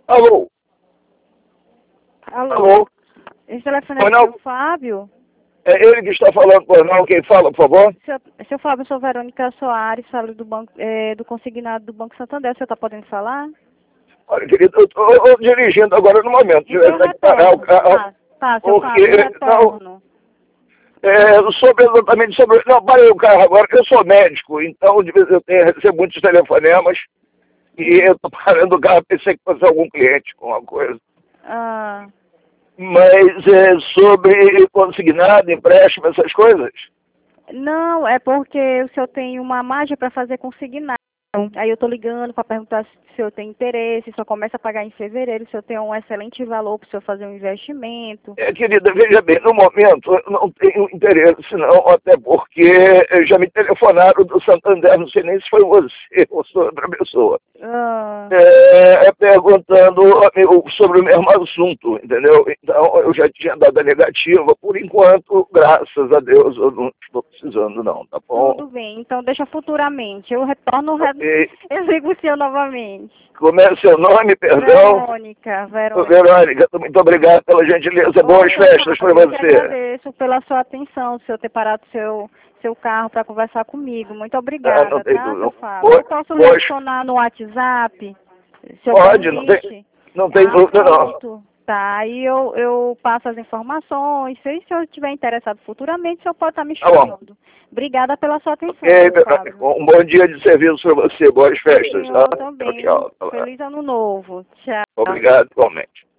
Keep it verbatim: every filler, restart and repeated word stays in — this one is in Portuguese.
Alô? Alô? Alô? Esse telefone Pois é não? do Fábio? É ele que está falando, pois não? Quem fala, por favor? Seu, seu Fábio, eu sou Verônica Soares, falo do banco, é, do consignado do Banco Santander. Você está podendo falar? Olha, querido, eu estou dirigindo agora no momento. Então eu Tivesse que parar o retorno. carro, Tá, tá, seu porque Fábio, eu não, retorno. é, sobre exatamente sobre. Não, parei o carro agora, eu sou médico, então de vez em quando eu recebo muitos telefonemas e eu estou parando o carro, pensei que fosse algum cliente com alguma coisa. Ah, Mas é sobre consignado, empréstimo, essas coisas. não, é porque o senhor tem uma margem para fazer consignado. Aí eu tô ligando para perguntar se o senhor tem interesse, só começa a pagar em fevereiro, se o senhor tem um excelente valor para o senhor fazer um investimento. É, querida, veja bem, no momento eu não tenho interesse não, até porque já me telefonaram do Santander, não sei nem se foi você ou se foi outra pessoa, Ah, é, é, perguntando amigo, sobre o mesmo assunto, entendeu? Então eu já tinha dado a negativa, por enquanto, graças a Deus, eu não estou precisando não, tá bom? tudo bem, então deixa futuramente. Eu retorno, Ok. eu ligo o senhor novamente. Como é seu nome, perdão? Verônica, Ô, Verônica. Verônica, muito obrigado pela gentileza, Ô, boas seu festas para Fábio, eu que você. agradeço pela sua atenção, o senhor ter parado seu, seu carro para conversar comigo. Muito Ah, não obrigada, tem tá, dúvida. seu Fábio? Boas, Eu posso lhe boas, adicionar no WhatsApp, se o senhor pode, não tem, permite? não tem Ah, dúvida não. pronto. Tá, aí eu, eu passo as informações. Se, se eu estiver interessado futuramente, o senhor pode estar me Tá bom. chamando. Obrigada pela sua atenção, Ok, seu Fábio. um bom dia de serviço para você, boas O festas, tá? senhor Tchau, também. tchau. Tá lá. Feliz ano novo. Tchau. Obrigado, igualmente.